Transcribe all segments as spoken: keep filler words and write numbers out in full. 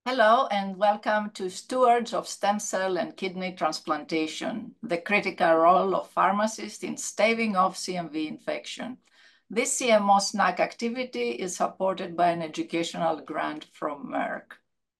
Hello and welcome to Stewards of Stem Cell and Kidney Transplantation, the critical role of pharmacists in staving off C M V infection. This C M O snack activity is supported by an educational grant from Merck.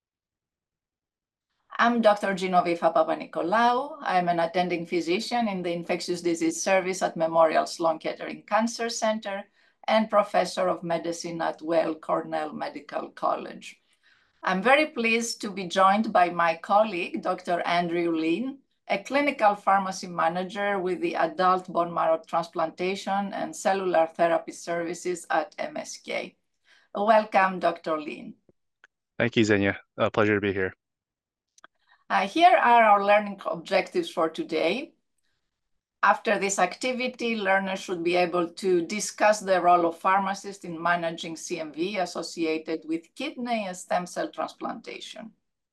I'm Doctor Genoveva Papanikolaou. I'm an attending physician in the Infectious Disease Service at Memorial Sloan Kettering Cancer Center and professor of medicine at Weill Cornell Medical College. I'm very pleased to be joined by my colleague, Doctor Andrew Lin, a clinical pharmacy manager with the Adult Bone Marrow Transplantation and Cellular Therapy Services at M S K. Welcome, Doctor Lin. Thank you, Xenia. A pleasure to be here. Uh, here are our learning objectives for today. After this activity, learners should be able to discuss the role of pharmacists in managing C M V associated with kidney and stem cell transplantation.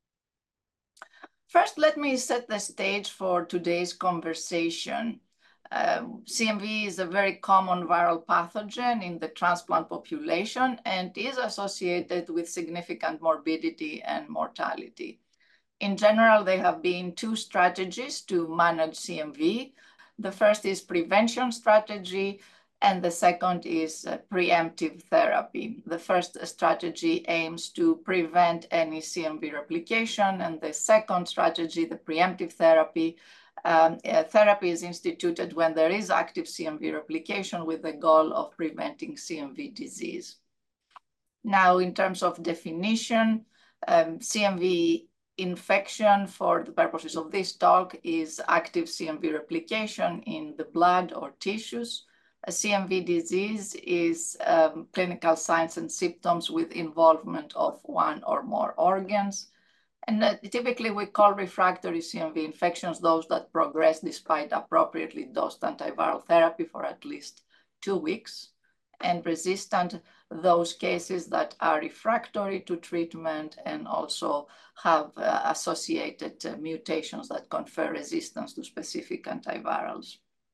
First, let me set the stage for today's conversation. Um, C M V is a very common viral pathogen in the transplant population and is associated with significant morbidity and mortality. In general, there have been two strategies to manage C M V. The first is prevention strategy, and the second is uh, preemptive therapy. The first strategy aims to prevent any C M V replication, and the second strategy, the preemptive therapy, um, uh, therapy is instituted when there is active C M V replication with the goal of preventing C M V disease. Now, in terms of definition, um, C M V infection for the purposes of this talk is active C M V replication in the blood or tissues. A C M V disease is um, clinical signs and symptoms with involvement of one or more organs. And uh, typically we call refractory C M V infections those that progress despite appropriately dosed antiviral therapy for at least two weeks, and resistant those cases that are refractory to treatment and also have uh, associated uh, mutations that confer resistance to specific antivirals.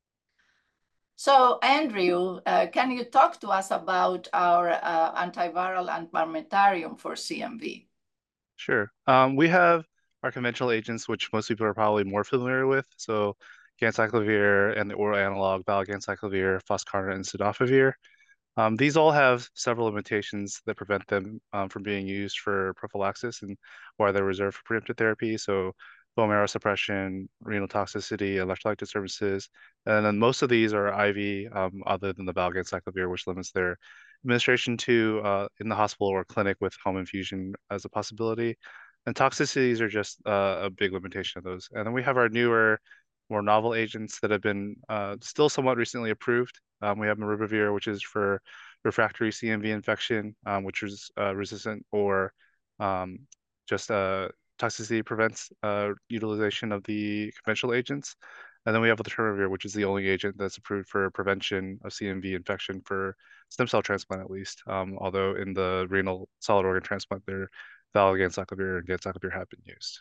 So Andrew, uh, can you talk to us about our uh, antiviral armamentarium for C M V? Sure. Um, we have our conventional agents, which most people are probably more familiar with. So ganciclovir and the oral analog valganciclovir, foscarnet, and cidofovir. Um, these all have several limitations that prevent them um, from being used for prophylaxis and why they're reserved for preemptive therapy. So bone marrow suppression, renal toxicity, electrolyte disturbances. And then most of these are I V, um, other than the valganciclovir, which limits their administration to uh, in the hospital or clinic with home infusion as a possibility. And toxicities are just uh, a big limitation of those. And then we have our newer, more novel agents that have been uh, still somewhat recently approved. Um, we have maribavir, which is for refractory C M V infection, um, which is uh, resistant or um, just uh, toxicity prevents uh, utilization of the conventional agents. And then we have letermovir, which is the only agent that's approved for prevention of C M V infection for stem cell transplant, at least. Um, although in the renal solid organ transplant, there valganciclovir and ganciclovir have been used.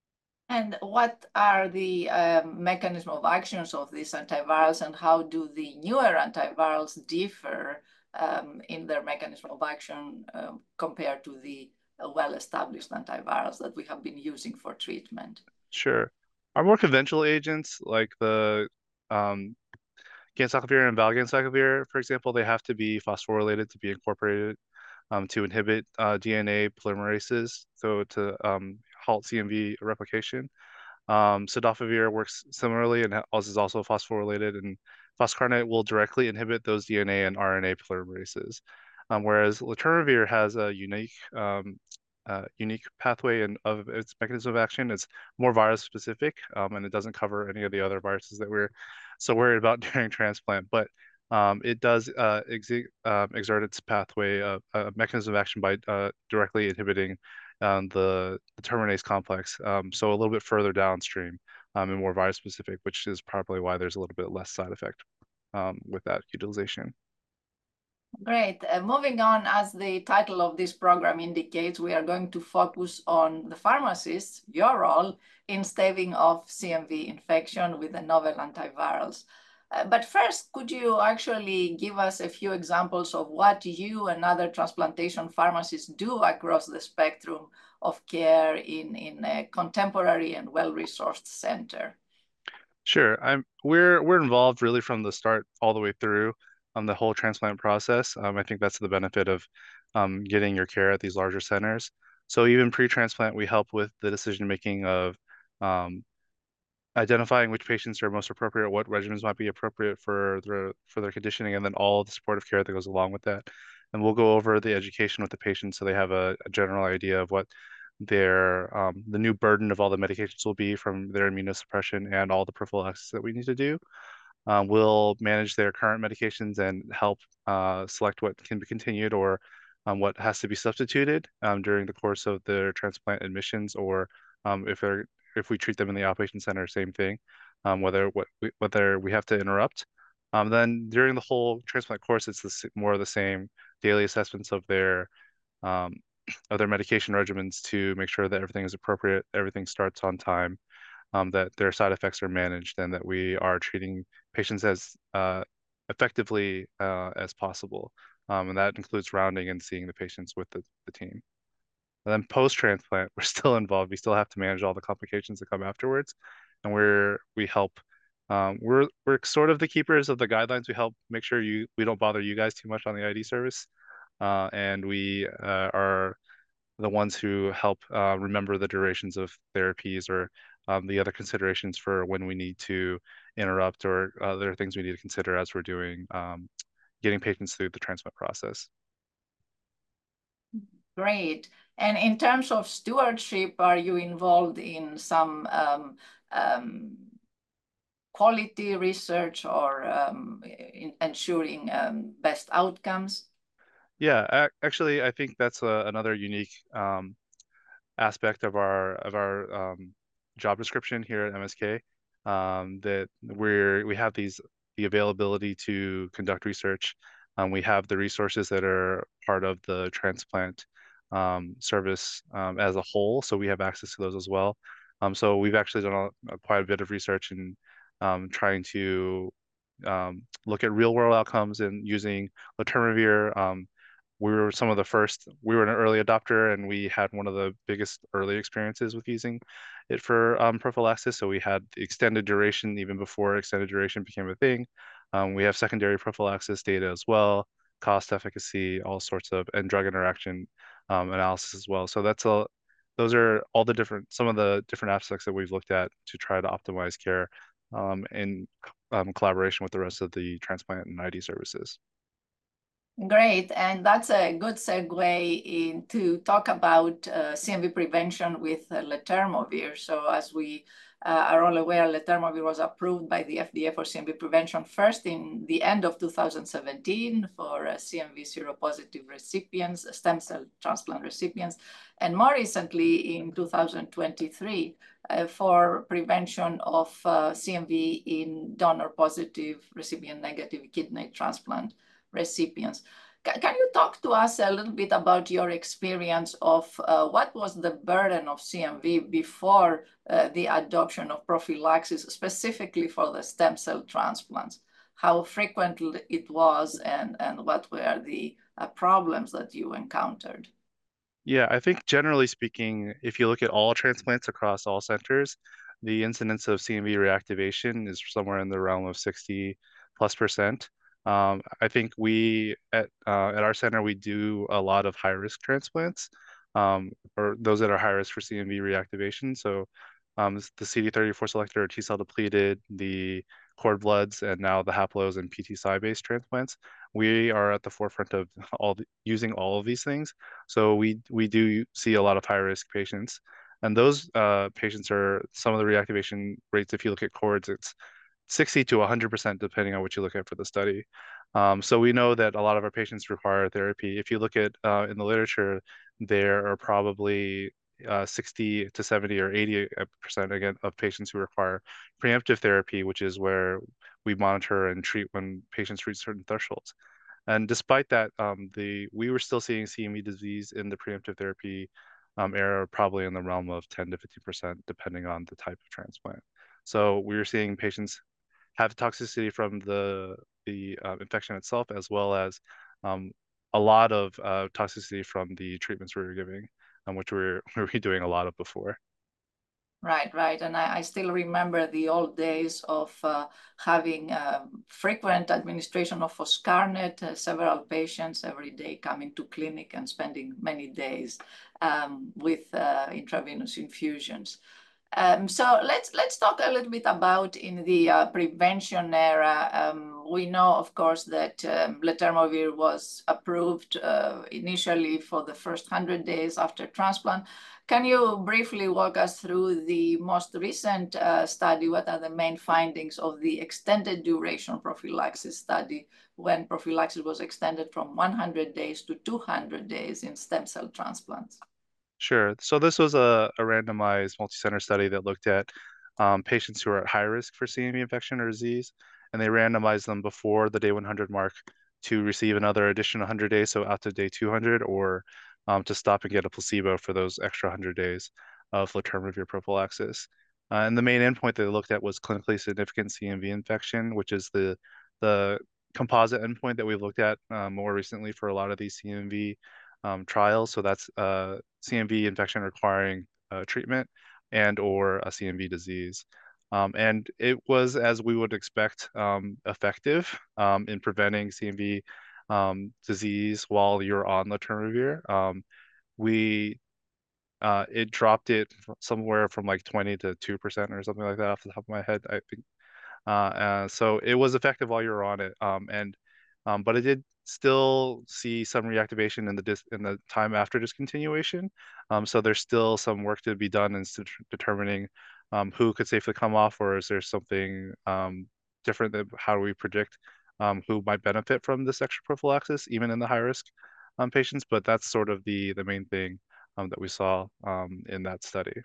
And what are the um, mechanism of actions of these antivirals, and how do the newer antivirals differ um, in their mechanism of action um, compared to the uh, well-established antivirals that we have been using for treatment? Sure. Our more conventional agents, like the um, ganciclovir and valganciclovir, for example, they have to be phosphorylated to be incorporated um, to inhibit uh, D N A polymerases, so to um, halt C M V replication. Um, cidofovir works similarly and is also phosphorylated, and foscarnet will directly inhibit those D N A and R N A polymerases. Um, whereas letermovir has a unique um, uh, unique pathway and of its mechanism of action. It's more virus specific, um, and it doesn't cover any of the other viruses that we're so worried about during transplant. But um, it does uh, ex uh, exert its pathway uh, uh, mechanism of action by uh, directly inhibiting um, the, the terminase complex, um, so a little bit further downstream um, and more virus specific, which is probably why there's a little bit less side effect um, with that utilization. Great. Uh, moving on, as the title of this program indicates, we are going to focus on the pharmacists, your role in staving off C M V infection with the novel antivirals. Uh, but first, could you actually give us a few examples of what you and other transplantation pharmacists do across the spectrum of care in, in a contemporary and well-resourced center? Sure. I'm we're we're involved really from the start all the way through on the whole transplant process. Um, I think that's the benefit of um, getting your care at these larger centers. So even pre-transplant, we help with the decision making of um, identifying which patients are most appropriate, what regimens might be appropriate for their for their conditioning, and then all the supportive care that goes along with that. And we'll go over the education with the patients so they have a, a general idea of what their um, the new burden of all the medications will be from their immunosuppression and all the prophylaxis that we need to do. Um, we'll manage their current medications and help uh, select what can be continued or um, what has to be substituted um, during the course of their transplant admissions, or um, if they're if we treat them in the outpatient center, same thing. Um, whether what we, whether we have to interrupt. Um, then during the whole transplant course, it's the, more of the same daily assessments of their um, of their medication regimens to make sure that everything is appropriate, everything starts on time, um, that their side effects are managed, and that we are treating patients as uh, effectively uh, as possible. Um, and that includes rounding and seeing the patients with the, the team. And then post-transplant, we're still involved. We still have to manage all the complications that come afterwards, and we're we help. Um, we're we're sort of the keepers of the guidelines. We help make sure you we don't bother you guys too much on the I D service, uh, and we uh, are the ones who help uh, remember the durations of therapies or um, the other considerations for when we need to interrupt or other things we need to consider as we're doing um, getting patients through the transplant process. Great. And in terms of stewardship, are you involved in some um, um, quality research or um, in ensuring um, best outcomes? Yeah, actually, I think that's a, another unique um, aspect of our of our um, job description here at M S K, um, that we're we have these the availability to conduct research. Um, we have the resources that are part of the transplant um, service um, as a whole, so we have access to those as well. Um, so we've actually done a, a quite a bit of research in um, trying to um, look at real world outcomes and using letermovir. Um, we were some of the first, we were an early adopter and we had one of the biggest early experiences with using it for um, prophylaxis. So we had the extended duration even before extended duration became a thing. Um, we have secondary prophylaxis data as well, cost efficacy, all sorts of, and drug interaction um, analysis as well. So that's a, those are all the different, some of the different aspects that we've looked at to try to optimize care um, in um, collaboration with the rest of the transplant and I D services. Great, and that's a good segue in to talk about uh, C M V prevention with uh, letermovir. So as we uh, are all aware, letermovir was approved by the F D A for C M V prevention first in the end of two thousand seventeen for uh, C M V seropositive recipients, stem cell transplant recipients, and more recently in two thousand twenty-three uh, for prevention of uh, C M V in donor-positive recipient-negative kidney transplant recipients. Can you talk to us a little bit about your experience of uh, what was the burden of C M V before uh, the adoption of prophylaxis, specifically for the stem cell transplants? How frequent it was and, and what were the uh, problems that you encountered? Yeah, I think generally speaking, if you look at all transplants across all centers, the incidence of C M V reactivation is somewhere in the realm of sixty plus percent. Um, I think we at uh, at our center we do a lot of high risk transplants, um, or those that are high risk for C M V reactivation. So um, the C D thirty-four selector, T cell depleted, the cord bloods, and now the haplos and P T C I based transplants. We are at the forefront of all the, using all of these things. So we we do see a lot of high risk patients, and those uh, patients are some of the reactivation rates. If you look at cords, it's sixty to one hundred percent depending on what you look at for the study. Um, so we know that a lot of our patients require therapy. If you look at uh, in the literature, there are probably uh, sixty to seventy or eighty percent again of patients who require preemptive therapy, which is where we monitor and treat when patients reach certain thresholds. And despite that, um, the we were still seeing C M E disease in the preemptive therapy um, era, probably in the realm of ten to fifty percent, depending on the type of transplant. So we were seeing patients have toxicity from the the uh, infection itself, as well as um, a lot of uh, toxicity from the treatments we were giving, um, which we were, we were doing a lot of before. Right, right. And I, I still remember the old days of uh, having um, frequent administration of foscarnet, uh, several patients every day coming to clinic and spending many days um, with uh, intravenous infusions. Um, so let's let's talk a little bit about in the uh, prevention era. Um, we know, of course, that um, letermovir was approved uh, initially for the first one hundred days after transplant. Can you briefly walk us through the most recent uh, study? What are the main findings of the extended duration prophylaxis study when prophylaxis was extended from one hundred days to two hundred days in stem cell transplants? Sure. So this was a, a randomized multicenter study that looked at um, patients who are at high risk for C M V infection or disease, and they randomized them before the day one hundred mark to receive another additional one hundred days, so out to day two hundred, or um, to stop and get a placebo for those extra one hundred days of letermovir prophylaxis. Uh, and the main endpoint that they looked at was clinically significant C M V infection, which is the the composite endpoint that we've looked at uh, more recently for a lot of these C M V um, trials. So that's uh, C M V infection requiring uh, treatment and or a C M V disease. Um, and it was, as we would expect, um, effective um, in preventing C M V um, disease while you're on letermovir. Um, we uh, it dropped it somewhere from like twenty to two percent or something like that off the top of my head, I think. Uh, uh, so it was effective while you were on it. Um, and um, but it did still see some reactivation in the dis in the time after discontinuation. Um, so there's still some work to be done in s- determining um, who could safely come off, or is there something um, different that how do we predict um, who might benefit from this extra prophylaxis, even in the high risk um, patients. But that's sort of the the main thing um, that we saw um, in that study.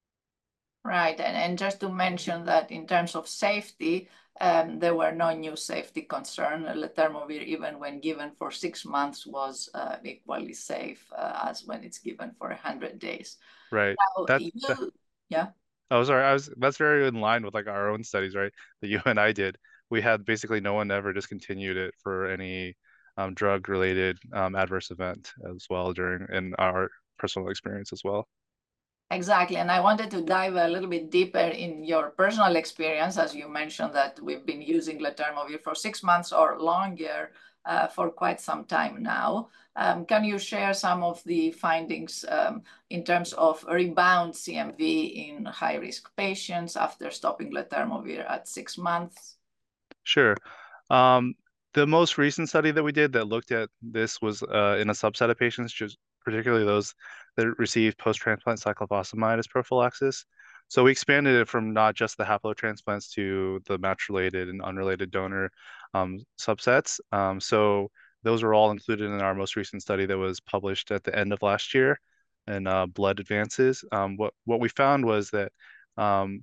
Right, and, and just to mention that in terms of safety, um, there were no new safety concerns. Letermovir, even when given for six months, was uh, equally safe uh, as when it's given for one hundred days. Right. Now, That, that you, yeah. Oh, sorry. I was that's very in line with like our own studies, right? That you and I did. We had basically no one ever discontinued it for any um, drug-related um, adverse event as well during in our personal experience as well. Exactly. And I wanted to dive a little bit deeper in your personal experience, as you mentioned that we've been using letermovir for six months or longer uh, for quite some time now. Um, can you share some of the findings um, in terms of rebound C M V in high-risk patients after stopping letermovir at six months? Sure. Um, the most recent study that we did that looked at this was uh, in a subset of patients, just particularly those that received post-transplant cyclophosphamide as prophylaxis. So we expanded it from not just the haplotransplants to the match-related and unrelated donor um, subsets. Um, so those were all included in our most recent study that was published at the end of last year in uh, Blood Advances. Um, what what we found was that um,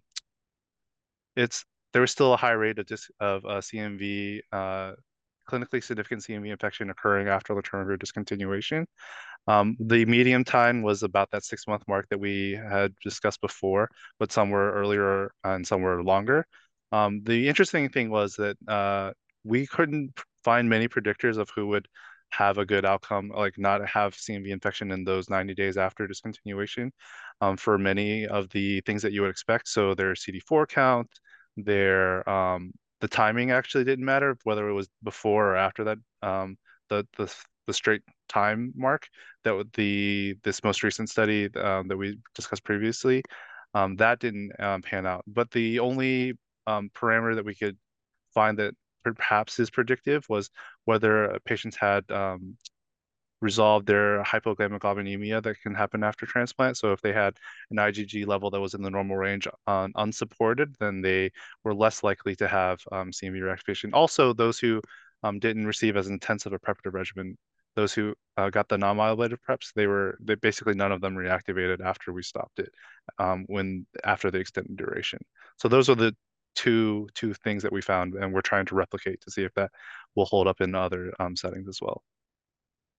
it's there was still a high rate of dis of uh, C M V, uh, clinically significant C M V infection occurring after letermovir discontinuation. Um, the median time was about that six month mark that we had discussed before, but some were earlier and some were longer. Um, the interesting thing was that uh, we couldn't find many predictors of who would have a good outcome, like not have C M V infection in those ninety days after discontinuation, um, for many of the things that you would expect. So their C D four count, their um, the timing actually didn't matter, whether it was before or after that, um, the the the straight time mark that would the this most recent study um, that we discussed previously, um, that didn't um, pan out. But the only um, parameter that we could find that perhaps is predictive was whether patients had um, resolved their hypogammaglobulinemia that can happen after transplant. So if they had an IgG level that was in the normal range on unsupported, then they were less likely to have um, C M V reactivation. Also, those who um, didn't receive as intensive a preparative regimen, those who uh, got the non-myeloablative preps, they were they basically none of them reactivated after we stopped it um, when after the extended duration. So those are the two two things that we found, and we're trying to replicate to see if that will hold up in other um, settings as well.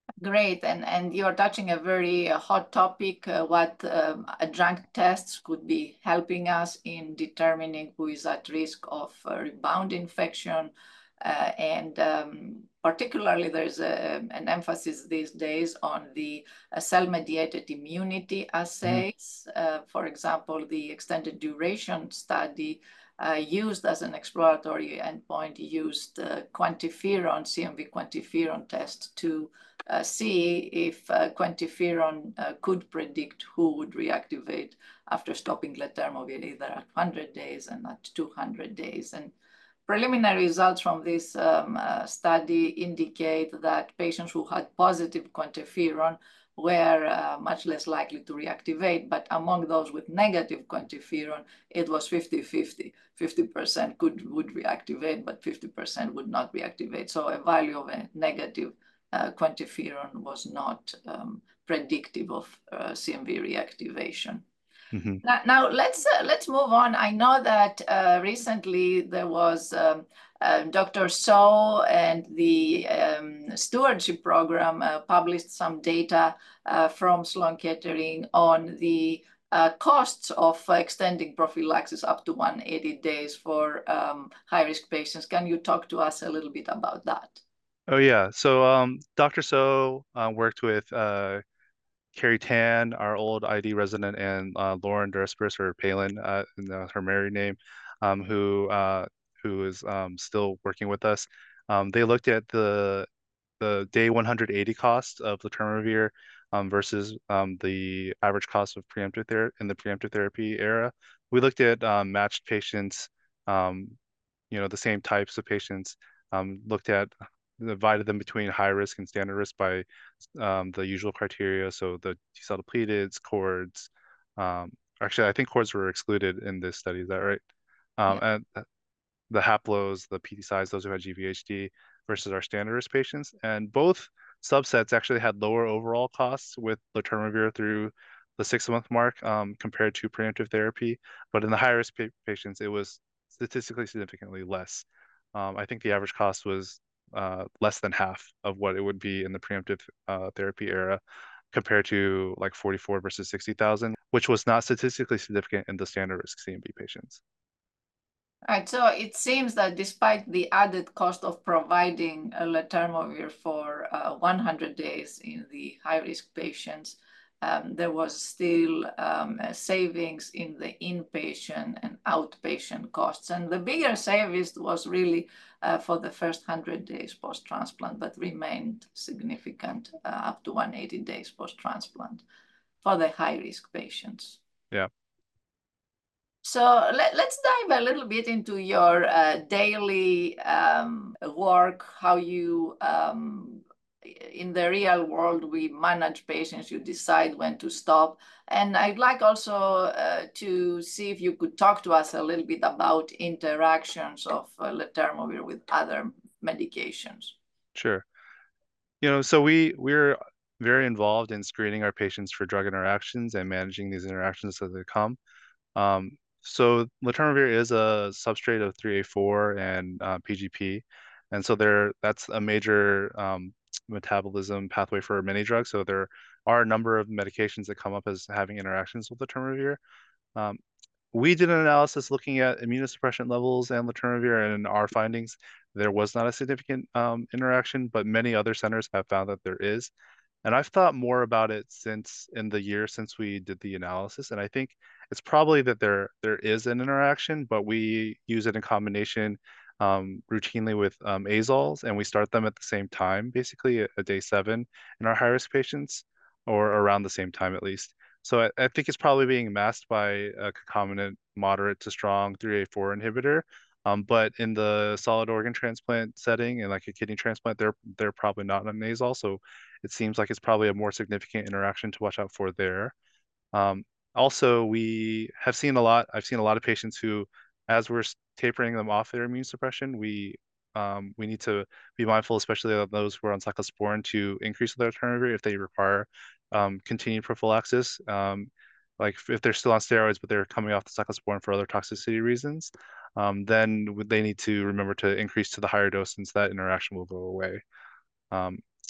Great, and and you're touching a very uh, hot topic. Uh, what um, adjunct tests could be helping us in determining who is at risk of uh, rebound infection, uh, and um, particularly there's a, an emphasis these days on the uh, cell-mediated immunity Hmm. assays. Uh, for example, the extended duration study uh, used as an exploratory endpoint used uh, quantiferon, C M V quantiferon test to uh, see if uh, quantiferon uh, could predict who would reactivate after stopping letermovir either at one hundred days and at two hundred days. And preliminary results from this um, uh, study indicate that patients who had positive quantiferon were uh, much less likely to reactivate, but among those with negative quantiferon, it was fifty fifty. fifty percent could would reactivate, but fifty percent would not reactivate. So a value of a negative uh, quantiferon was not um, predictive of uh, C M V reactivation. Hmm. Now, now let's uh, let's move on. I know that uh, recently there was um, uh, Doctor So and the um, stewardship program uh, published some data uh, from Sloan Kettering on the uh, costs of uh, extending prophylaxis up to one hundred eighty days for um, high-risk patients. Can you talk to us a little bit about that? Oh yeah. So um, Doctor So uh, worked with uh, Carrie Tan, our old I D resident, and uh, Lauren Durspers, or Palin, uh, in the, her married name, um, who uh, who is um, still working with us. Um, they looked at the the day one hundred eighty cost of letermovir um, versus um, the average cost of preemptive therapy in the preemptive therapy era. We looked at um, matched patients, um, you know, the same types of patients, um, looked at divided them between high risk and standard risk by um, the usual criteria. So the T-cell depleteds, cords. Um, actually, I think cords were excluded in this study. Is that right? Um, Yeah. and the haplos, the P T size, those who had G V H D versus our standard risk patients. And both subsets actually had lower overall costs with letermovir through the six month mark um, compared to preemptive therapy. But in the high risk pa patients, it was statistically significantly less. Um, I think the average cost was uh, less than half of what it would be in the preemptive uh, therapy era compared to like forty-four versus sixty thousand, which was not statistically significant in the standard risk C M V patients. Right, so it seems that despite the added cost of providing a letermovir for uh, one hundred days in the high-risk patients, um, there was still um, savings in the inpatient and outpatient costs. And the bigger savings was really uh, for the first one hundred days post-transplant, but remained significant uh, up to one hundred eighty days post-transplant for the high-risk patients. Yeah. So let, let's dive a little bit into your uh, daily um, work, how you, um, in the real world, we manage patients, you decide when to stop. And I'd like also uh, to see if you could talk to us a little bit about interactions of uh, letermovir with other medications. Sure. You know, so we we're very involved in screening our patients for drug interactions and managing these interactions as they come. Um, so letermovir is a substrate of three A four and uh, P G P, and so there that's a major um, metabolism pathway for many drugs. So there are a number of medications that come up as having interactions with letermovir. Um, we did an analysis looking at immunosuppression levels and letermovir, and in our findings, there was not a significant um, interaction, but many other centers have found that there is. And I've thought more about it since in the year since we did the analysis, and I think it's probably that there there is an interaction, but we use it in combination um, routinely with um, azoles, and we start them at the same time, basically at, at day seven in our high risk patients, or around the same time at least. So I, I think it's probably being masked by a concomitant moderate to strong three A four inhibitor. Um, but in the solid organ transplant setting and like a kidney transplant, they're they're probably not an azole. So it seems like it's probably a more significant interaction to watch out for there. Um, also, we have seen a lot. I've seen a lot of patients who, as we're tapering them off their immune suppression, we um, we need to be mindful, especially of those who are on cyclosporin, to increase their turnover if they require um, continued prophylaxis. Um, like if they're still on steroids, but they're coming off the cyclosporin for other toxicity reasons, um, then they need to remember to increase to the higher dose since that interaction will go away. Um,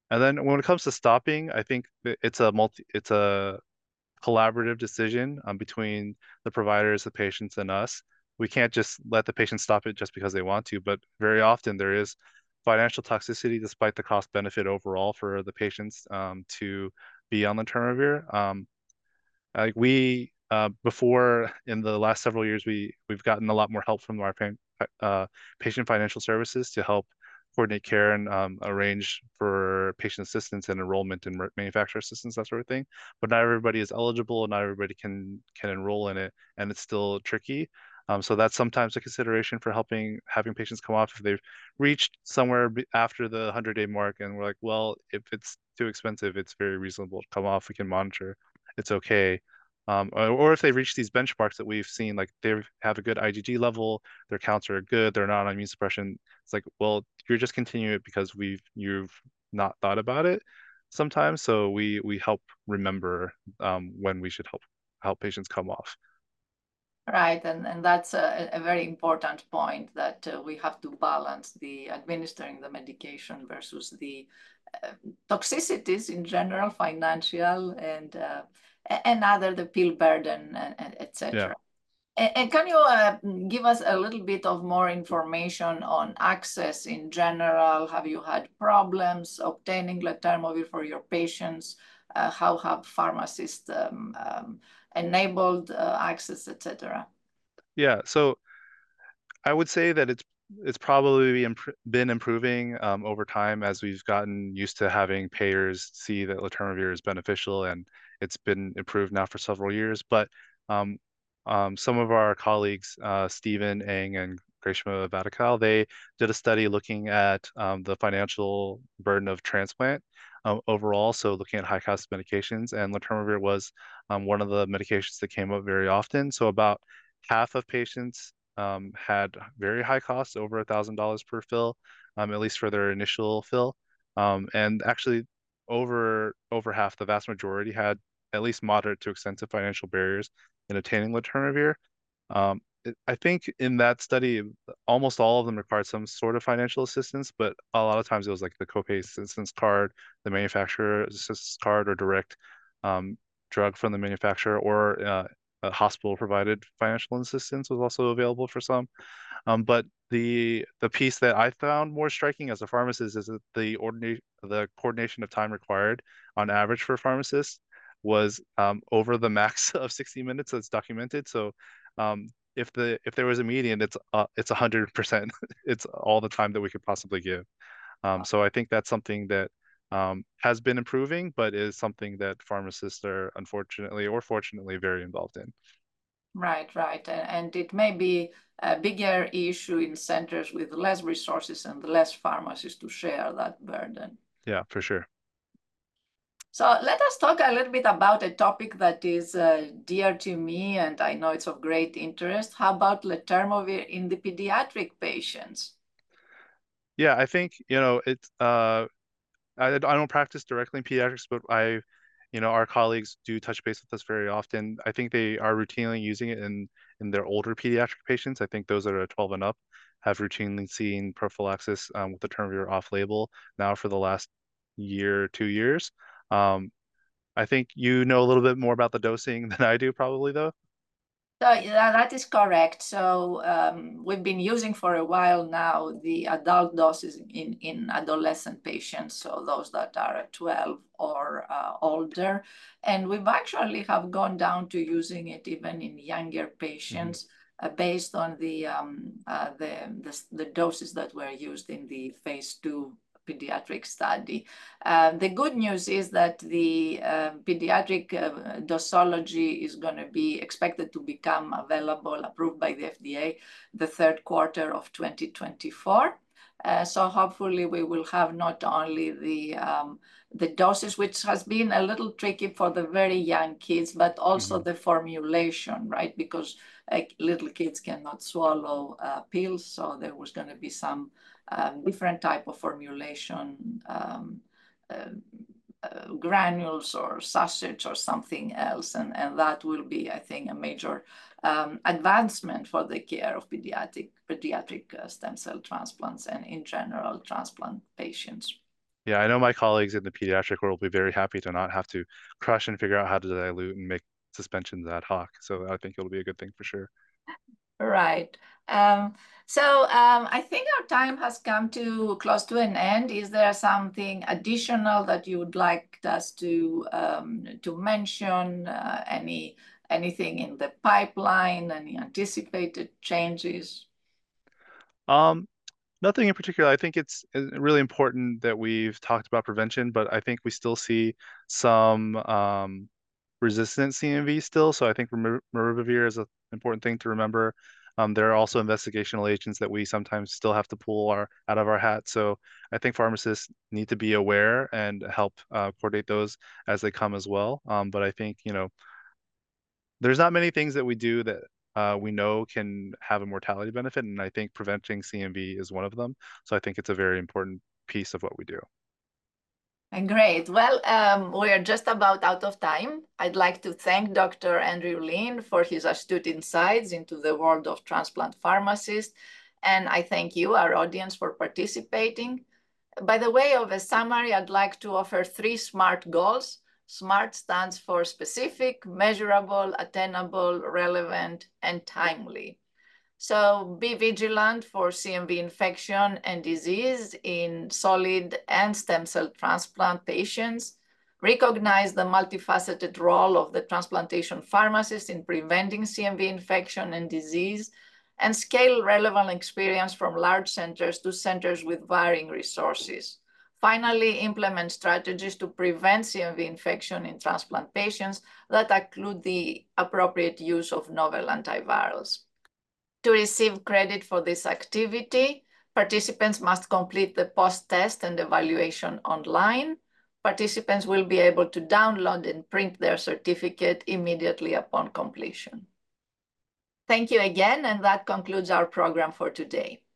And then when it comes to stopping, I think it's a multi, it's a collaborative decision um, between the providers, the patients, and us. We can't just let the patient stop it just because they want to, but very often there is financial toxicity despite the cost benefit overall for the patients um, to be on letermovir. Um, like we uh, before in the last several years, we we've gotten a lot more help from our uh, patient financial services to help coordinate care and um, arrange for patient assistance and enrollment and manufacturer assistance, that sort of thing. But not everybody is eligible, and not everybody can can enroll in it, and it's still tricky. Um, so that's sometimes a consideration for helping having patients come off if they've reached somewhere after the one hundred day mark, and we're like, well, if it's too expensive, it's very reasonable to come off. We can monitor. It's okay. Um, or, or if they reach these benchmarks that we've seen, like they have a good IgG level, their counts are good, they're not on immune suppression. It's like, well, you're just continuing it because we've you've not thought about it sometimes. So we we help remember um, when we should help help patients come off. Right, and, and that's a, a very important point that uh, we have to balance the administering the medication versus the uh, toxicities in general, financial and uh, and other the pill burden and, and et Yeah. cetera. And, and can you uh, give us a little bit of more information on access in general? Have you had problems obtaining letermovir for your patients? Uh, how have pharmacists um, um, enabled uh, access, et cetera? Yeah. So I would say that it's it's probably imp been improving um, over time as we've gotten used to having payers see that letermovir is beneficial, and it's been improved now for several years. But um, um, some of our colleagues, uh, Stephen Eng and Greshma Vadakal, they did a study looking at um, the financial burden of transplant um, overall, so looking at high cost medications, and letermovir was um, one of the medications that came up very often. So about half of patients um, had very high costs, over a thousand dollars per fill, um, at least for their initial fill. Um, and actually, over over half, the vast majority had at least moderate to extensive financial barriers in obtaining letermovir. Um, it- I think in that study, almost all of them required some sort of financial assistance, but a lot of times it was like the copay assistance card, the manufacturer assistance card, or direct um, drug from the manufacturer, or uh, a hospital provided financial assistance was also available for some. Um, but the the piece that I found more striking as a pharmacist is that the ordinate the coordination of time required on average for pharmacists was um, over the max of sixty minutes that's documented. So um, if the if there was a median, it's uh, it's one hundred percent. It's all the time that we could possibly give. Um, so I think that's something that um, has been improving, but is something that pharmacists are unfortunately or fortunately very involved in. Right, right. And, and it may be a bigger issue in centers with less resources and less pharmacies to share that burden. Yeah, for sure. So let us talk a little bit about a topic that is uh, dear to me, and I know it's of great interest. How about letermovir in the pediatric patients? Yeah, I think, you know, it's uh I, I don't practice directly in pediatrics, but I, you know, our colleagues do touch base with us very often. I think they are routinely using it in in their older pediatric patients. I think those that are twelve and up have routinely seen prophylaxis um, with letermovir off-label now for the last year, two years. Um, I think you know a little bit more about the dosing than I do, probably though. So yeah, that is correct. So um, we've been using for a while now the adult doses in, in adolescent patients, so those that are twelve or uh, older. And we've actually have gone down to using it even in younger Hmm. patients uh, based on the, um, uh, the, the, the doses that were used in the phase two pediatric study. Uh, the good news is that the uh, pediatric uh, dosology is going to be expected to become available, approved by the F D A, the third quarter of twenty twenty-four. Uh, so hopefully we will have not only the um, the doses, which has been a little tricky for the very young kids, but also Hmm. the formulation, right? Because like, little kids cannot swallow uh, pills, so there was going to be some um, different type of formulation, um, uh, uh, granules or sachets or something else. And, and that will be, I think, a major um, advancement for the care of pediatric, pediatric uh, stem cell transplants and in general transplant patients. Yeah, I know my colleagues in the pediatric world will be very happy to not have to crush and figure out how to dilute and make suspensions ad hoc. So I think it'll be a good thing for sure. Right. Um, so um, I think our time has come to close to an end. Is there something additional that you would like us to um, to mention? Uh, any anything in the pipeline? Any anticipated changes? Um, Nothing in particular. I think it's uh, really important that we've talked about prevention, but I think we still see some um, resistant C M V still. So I think mar- maribavir is an important thing to remember. Um, there are also investigational agents that we sometimes still have to pull our out of our hat. So I think pharmacists need to be aware and help uh, coordinate those as they come as well. Um, but I think, you know, there's not many things that we do that uh, we know can have a mortality benefit, and I think preventing C M V is one of them. So I think it's a very important piece of what we do. Great. Well, um, we are just about out of time. I'd like to thank Doctor Andrew Lin for his astute insights into the world of transplant pharmacists. And I thank you, our audience, for participating. By the way of a summary, I'd like to offer three SMART goals. SMART stands for specific, measurable, attainable, relevant, and timely. So be vigilant for C M V infection and disease in solid and stem cell transplant patients. Recognize the multifaceted role of the transplantation pharmacist in preventing C M V infection and disease, and scale relevant experience from large centers to centers with varying resources. Finally, implement strategies to prevent C M V infection in transplant patients that include the appropriate use of novel antivirals. To receive credit for this activity, participants must complete the post-test and evaluation online. Participants will be able to download and print their certificate immediately upon completion. Thank you again, and that concludes our program for today.